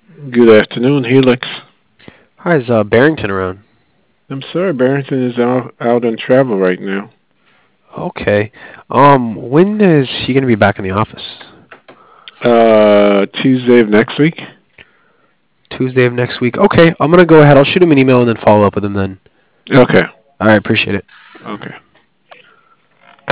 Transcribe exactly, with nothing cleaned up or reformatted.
Good afternoon, Helix. Hi, is uh, Barrington around? I'm sorry, Barrington is out, out on travel right now. Okay. Um, when is he gonna be back in the office? Uh, Tuesday of next week? Tuesday of next week. Okay, I'm gonna go ahead. I'll shoot him an email and then follow up with him then. Okay, All right, appreciate it. okay.